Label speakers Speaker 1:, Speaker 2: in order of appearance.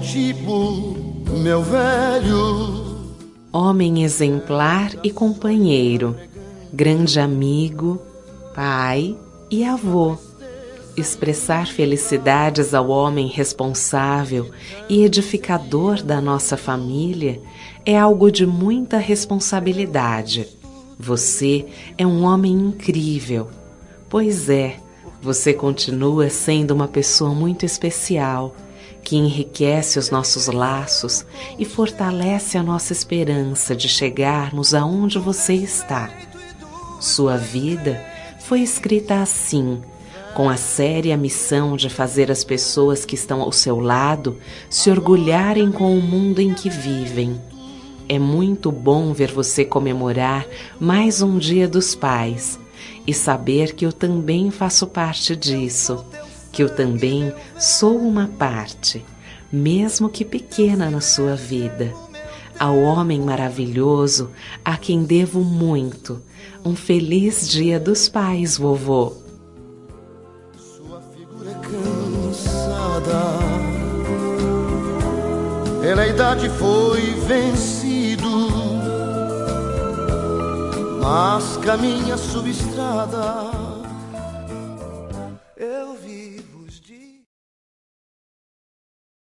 Speaker 1: tipo, meu velho.
Speaker 2: Homem exemplar e companheiro, grande amigo, pai e avô. Expressar felicidades ao homem responsável e edificador da nossa família é algo de muita responsabilidade. Você é um homem incrível. Pois é, você continua sendo uma pessoa muito especial, que enriquece os nossos laços e fortalece a nossa esperança de chegarmos aonde você está. Sua vida foi escrita assim, com a séria missão de fazer as pessoas que estão ao seu lado se orgulharem com o mundo em que vivem. É muito bom ver você comemorar mais um Dia dos Pais e saber que eu também faço parte disso, que eu também sou uma parte, mesmo que pequena na sua vida. Ao homem maravilhoso, a quem devo muito, um feliz Dia dos Pais, vovô.
Speaker 1: Sua figura é cansada, pela idade foi vencido, mas caminha subestrada.